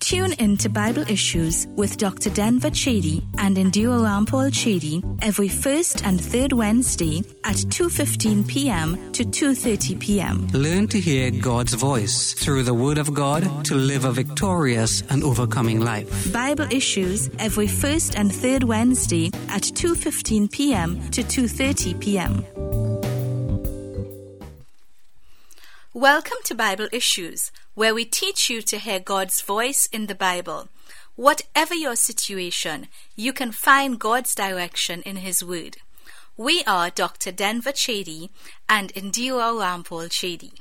Tune in to Bible Issues with Dr. Denver Chedi and Indira Rampal Chedi every first and third Wednesday at 2:15 p.m. to 2:30 p.m. Learn to hear God's voice through the Word of God to live a victorious and overcoming life. Bible Issues every first and third Wednesday at 2:15 p.m. to 2:30 p.m. Welcome to Bible Issues, where we teach you to hear God's voice in the Bible. Whatever your situation, you can find God's direction in His Word. We are Dr. Denver Chedi and Indira Rampal Chedi.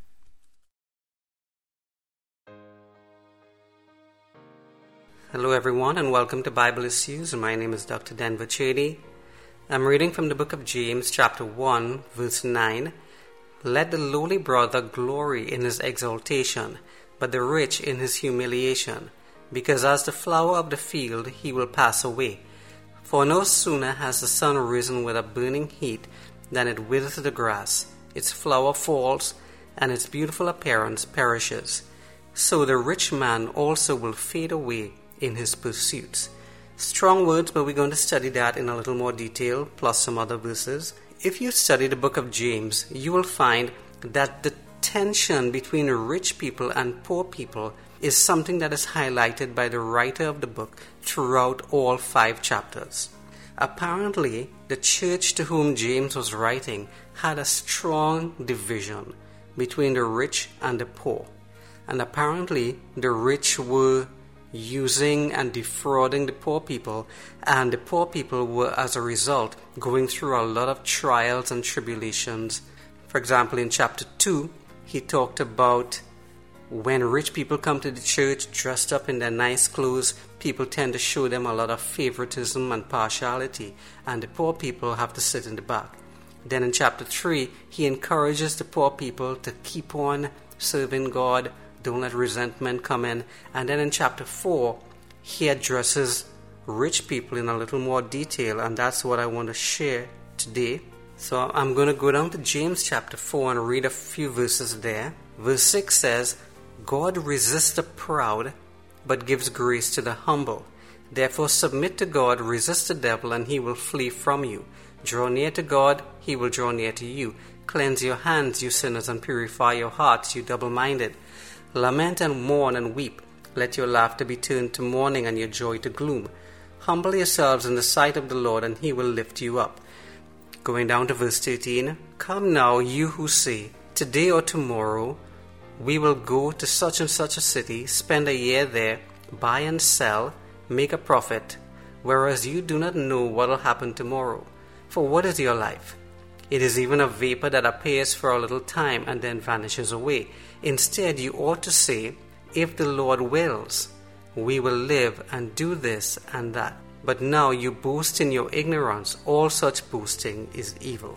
Hello everyone and welcome to Bible Issues. My name is Dr. Denver Chedi. I'm reading from the book of James chapter 1 verse 9. Let the lowly brother glory in his exaltation, but the rich in his humiliation, because as the flower of the field he will pass away. For no sooner has the sun risen with a burning heat than it withers the grass, its flower falls, and its beautiful appearance perishes. So the rich man also will fade away in his pursuits. Strong words, but we're going to study that in a little more detail, plus some other verses. If you study the book of James, you will find that the tension between rich people and poor people is something that is highlighted by the writer of the book throughout all 5 chapters. Apparently, the church to whom James was writing had a strong division between the rich and the poor. And apparently, the rich were using and defrauding the poor people, and the poor people were, as a result, going through a lot of trials and tribulations. For example, in chapter 2, he talked about when rich people come to the church dressed up in their nice clothes, people tend to show them a lot of favoritism and partiality, and the poor people have to sit in the back. Then in chapter 3, he encourages the poor people to keep on serving God. Don't let resentment come in. And then in chapter 4, he addresses rich people in a little more detail, and that's what I want to share today. So I'm going to go down to James chapter 4 and read a few verses there. Verse 6 says, God resists the proud, but gives grace to the humble. Therefore submit to God, resist the devil, and he will flee from you. Draw near to God, he will draw near to you. Cleanse your hands, you sinners, and purify your hearts, you double-minded. Lament and mourn and weep. Let your laughter be turned to mourning and your joy to gloom. Humble yourselves in the sight of the Lord, and he will lift you up. Going down to verse 13. Come now, you who say, today or tomorrow, we will go to such and such a city, spend a year there, buy and sell, make a profit, whereas you do not know what will happen tomorrow. For what is your life? It is even a vapor that appears for a little time and then vanishes away. Instead, you ought to say, if the Lord wills, we will live and do this and that. But now you boast in your ignorance. All such boasting is evil.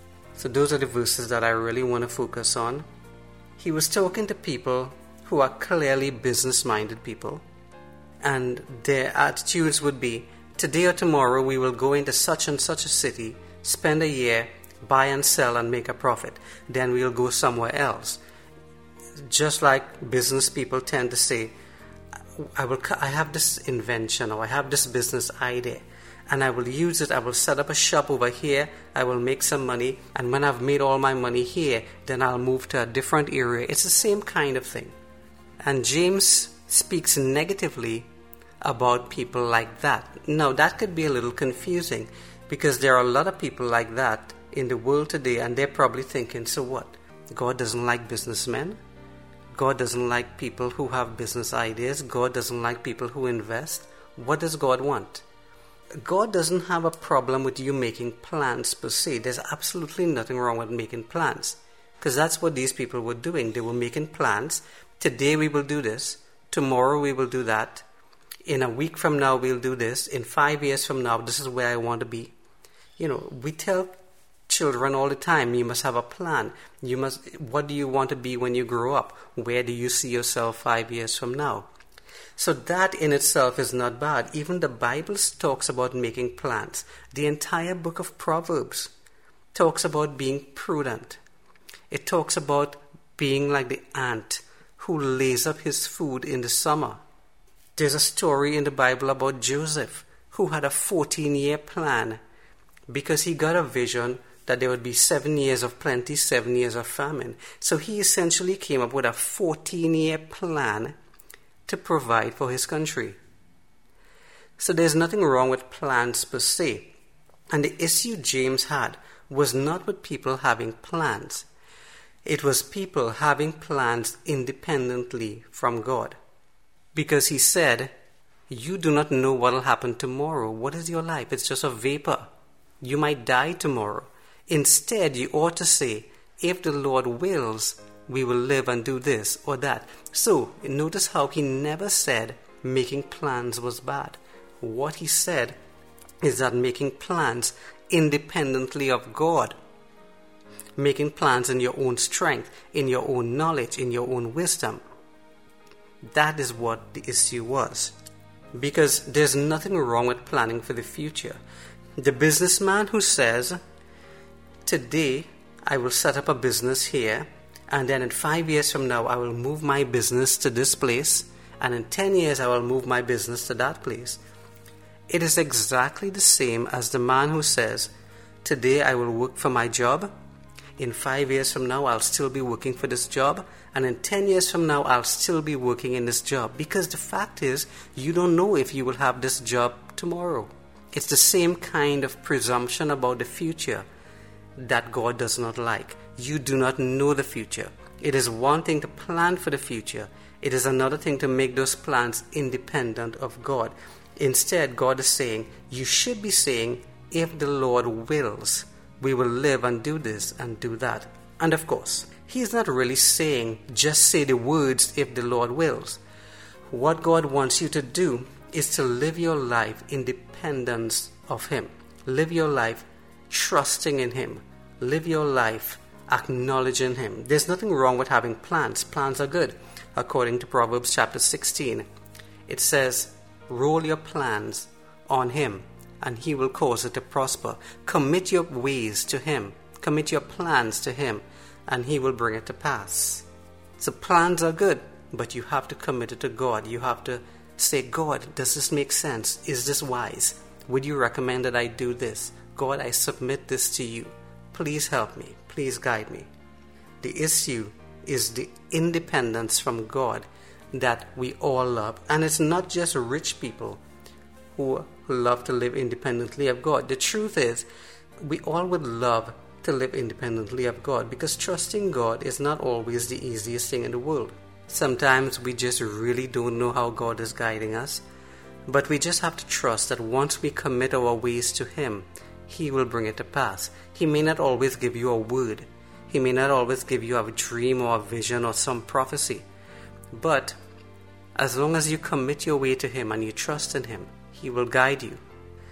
So those are the verses that I really want to focus on. He was talking to people who are clearly business-minded people. And their attitudes would be, today or tomorrow we will go into such and such a city, spend a year, buy and sell and make a profit. Then we'll go somewhere else. Just like business people tend to say, I have this invention or I have this business idea and I will use it. I will set up a shop over here. I will make some money. And when I've made all my money here, then I'll move to a different area. It's the same kind of thing. And James speaks negatively about people like that. Now, that could be a little confusing because there are a lot of people like that in the world today, and they're probably thinking, so what? God doesn't like businessmen? God doesn't like people who have business ideas? God doesn't like people who invest? What does God want? God doesn't have a problem with you making plans per se. There's absolutely nothing wrong with making plans, because that's what these people were doing. They were making plans. Today we will do this. Tomorrow we will do that. In a week from now we'll do this. In 5 years from now, this is where I want to be. We tell children all the time, you must have a plan. What do you want to be when you grow up? Where do you see yourself 5 years from now? So that in itself is not bad. Even the Bible talks about making plans. The entire book of Proverbs talks about being prudent. It talks about being like the ant who lays up his food in the summer There's a story in the Bible about Joseph, who had a 14-year plan because he got a vision that there would be 7 years of plenty, 7 years of famine. So he essentially came up with a 14-year plan to provide for his country. So there's nothing wrong with plans per se. And the issue James had was not with people having plans. It was people having plans independently from God. Because he said, you do not know what will happen tomorrow. What is your life? It's just a vapor. You might die tomorrow. Instead, you ought to say, if the Lord wills, we will live and do this or that. So, notice how he never said making plans was bad. What he said is that making plans independently of God, making plans in your own strength, in your own knowledge, in your own wisdom, that is what the issue was. Because there's nothing wrong with planning for the future. The businessman who says, today I will set up a business here, and then in 5 years from now I will move my business to this place, and in 10 years I will move my business to that place. It is exactly the same as the man who says, today I will work for my job, in 5 years from now I'll still be working for this job, and in 10 years from now I'll still be working in this job. Because the fact is, you don't know if you will have this job tomorrow. It's the same kind of presumption about the future that God does not like. You do not know the future. It is one thing to plan for the future. It is another thing to make those plans independent of God. Instead, God is saying, you should be saying, if the Lord wills, we will live and do this and do that. And of course, he's not really saying, just say the words, if the Lord wills. What God wants you to do is to live your life in dependence of him. Live your life trusting in him. Live your life acknowledging him. There's nothing wrong with having plans. Plans are good. According to Proverbs chapter 16, it says, roll your plans on him, and he will cause it to prosper. Commit your ways to him. Commit your plans to him, and he will bring it to pass. So plans are good, but you have to commit it to God. You have to say, God, does this make sense? Is this wise? Would you recommend that I do this? God, I submit this to you. Please help me. Please guide me. The issue is the independence from God that we all love. And it's not just rich people who love to live independently of God. The truth is, we all would love to live independently of God, because trusting God is not always the easiest thing in the world. Sometimes we just really don't know how God is guiding us, but we just have to trust that once we commit our ways to him, he will bring it to pass. He may not always give you a word. He may not always give you a dream or a vision or some prophecy. But as long as you commit your way to him and you trust in him, he will guide you.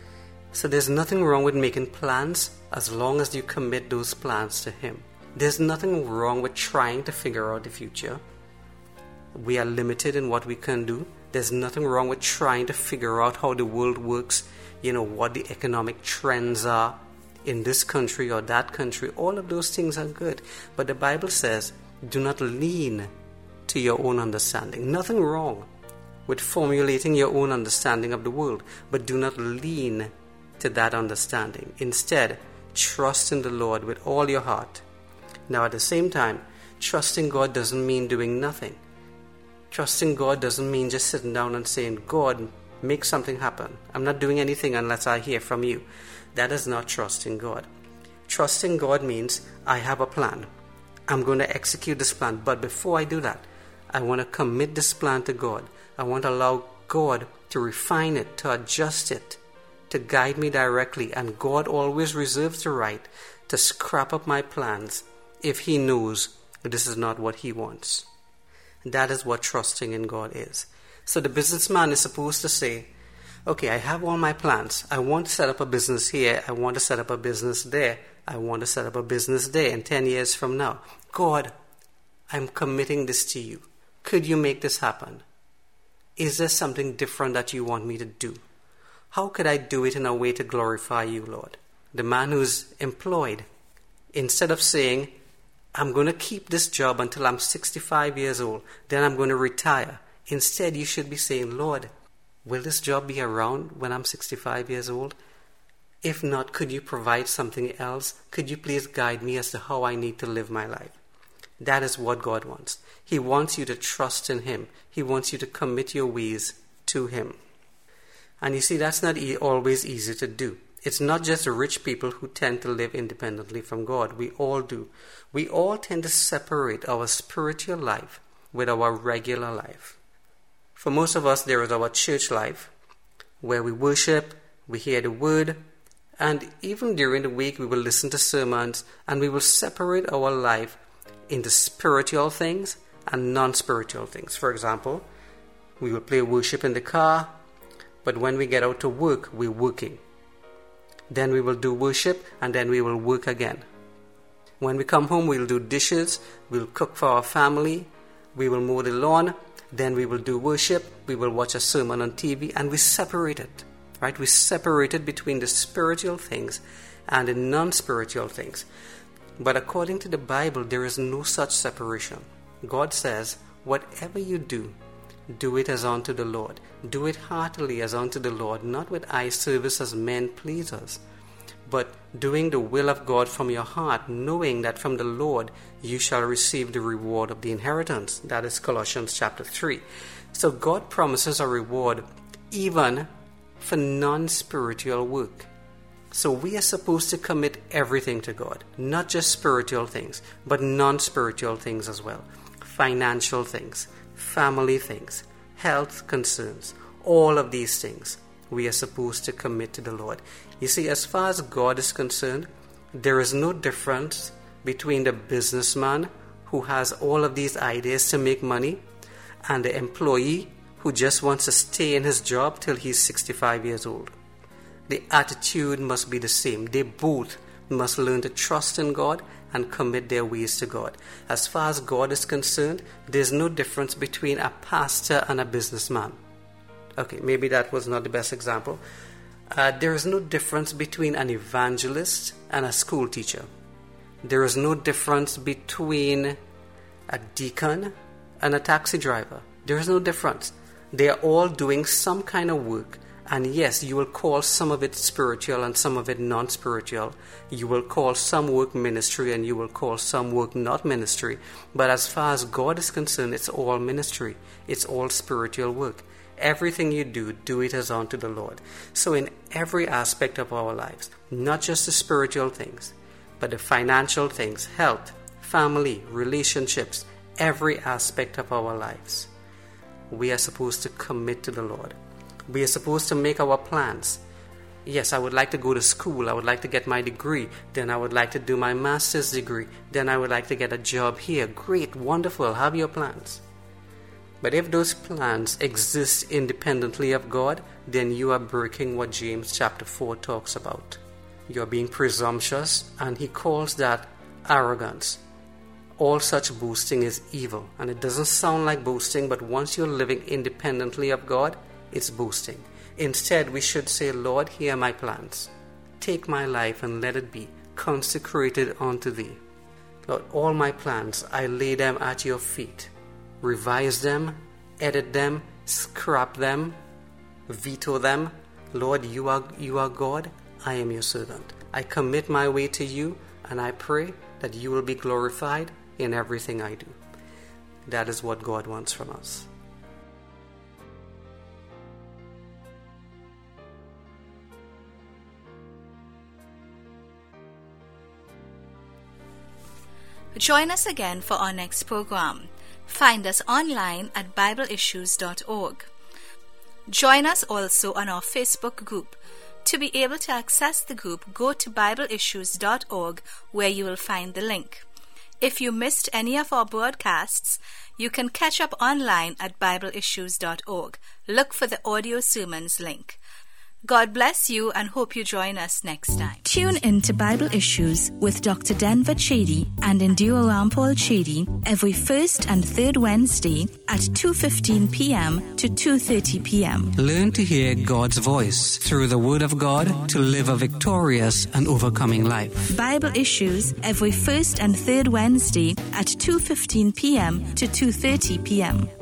So there's nothing wrong with making plans as long as you commit those plans to him. There's nothing wrong with trying to figure out the future. We are limited in what we can do. There's nothing wrong with trying to figure out how the world works, what the economic trends are in this country or that country. All of those things are good. But the Bible says, do not lean to your own understanding. Nothing wrong with formulating your own understanding of the world, but do not lean to that understanding. Instead, trust in the Lord with all your heart. Now, at the same time, trusting God doesn't mean doing nothing. Trusting God doesn't mean just sitting down and saying, God, make something happen. I'm not doing anything unless I hear from you. That is not trusting God. Trusting God means I have a plan. I'm going to execute this plan. But before I do that, I want to commit this plan to God. I want to allow God to refine it, to adjust it, to guide me directly. And God always reserves the right to scrap up my plans if he knows this is not what he wants. That is what trusting in God is. So the businessman is supposed to say, okay, I have all my plans. I want to set up a business here. I want to set up a business there. I want to set up a business there in 10 years from now. God, I'm committing this to you. Could you make this happen? Is there something different that you want me to do? How could I do it in a way to glorify you, Lord? The man who's employed, instead of saying, I'm going to keep this job until I'm 65 years old, then I'm going to retire. Instead, you should be saying, Lord, Will this job be around when I'm 65 years old? If not, could you provide something else? Could you please guide me as to how I need to live my life? That is what God wants. He wants you to trust in Him. He wants you to commit your ways to Him. And you see, that's not always easy to do. It's not just rich people who tend to live independently from God. We all do. We all tend to separate our spiritual life with our regular life. For most of us, there is our church life, where we worship, we hear the word, and even during the week we will listen to sermons, and we will separate our life into spiritual things and non-spiritual things. For example, we will play worship in the car, but when we get out to work, we're working. Then we will do worship, and then we will work again. When we come home, we'll do dishes, we'll cook for our family, we will mow the lawn, then we will do worship, we will watch a sermon on TV, and we separate it, right? We separate it between the spiritual things and the non-spiritual things. But according to the Bible, there is no such separation. God says, whatever you do, do it as unto the Lord. Do it heartily as unto the Lord, not with eye service as men pleasers, but doing the will of God from your heart, knowing that from the Lord you shall receive the reward of the inheritance. That is Colossians chapter 3. So God promises a reward even for non-spiritual work. So we are supposed to commit everything to God, not just spiritual things, but non-spiritual things as well. Financial things, family things, health concerns, all of these things we are supposed to commit to the Lord. You see, as far as God is concerned, there is no difference between the businessman who has all of these ideas to make money and the employee who just wants to stay in his job till he's 65 years old. The attitude must be the same. They both must learn to trust in God and commit their ways to God. As far as God is concerned, there's no difference between a pastor and a businessman. Okay, maybe that was not the best example. There is no difference between an evangelist and a school teacher. There is no difference between a deacon and a taxi driver. There is no difference. They are all doing some kind of work. And yes, you will call some of it spiritual and some of it non-spiritual. You will call some work ministry and you will call some work not ministry. But as far as God is concerned, it's all ministry. It's all spiritual work. Everything you do, do it as unto the Lord. So in every aspect of our lives, not just the spiritual things, but the financial things, health, family, relationships, every aspect of our lives, we are supposed to commit to the Lord. We are supposed to make our plans. Yes, I would like to go to school. I would like to get my degree. Then I would like to do my master's degree. Then I would like to get a job here. Great, wonderful. Have your plans. But if those plans exist independently of God, then you are breaking what James chapter 4 talks about. You are being presumptuous, and he calls that arrogance. All such boasting is evil. And it doesn't sound like boasting, but once you're living independently of God, it's boasting. Instead, we should say, Lord, here are my plans. Take my life and let it be consecrated unto thee. Lord, all my plans, I lay them at your feet. Revise them, edit them, scrap them, veto them. Lord, you are God, I am your servant. I commit my way to you, and I pray that you will be glorified in everything I do. That is what God wants from us. Join us again for our next program. Find us online at BibleIssues.org. Join us also on our Facebook group. To be able to access the group, go to BibleIssues.org, where you will find the link. If you missed any of our broadcasts, you can catch up online at BibleIssues.org. Look for the audio sermons link. God bless you and hope you join us next time. Tune in to Bible Issues with Dr. Denver Chady and Indira Rampal Chady every first and third Wednesday at 2:15 p.m. to 2:30 p.m. Learn to hear God's voice through the Word of God to live a victorious and overcoming life. Bible Issues every first and third Wednesday at 2:15 p.m. to 2:30 p.m.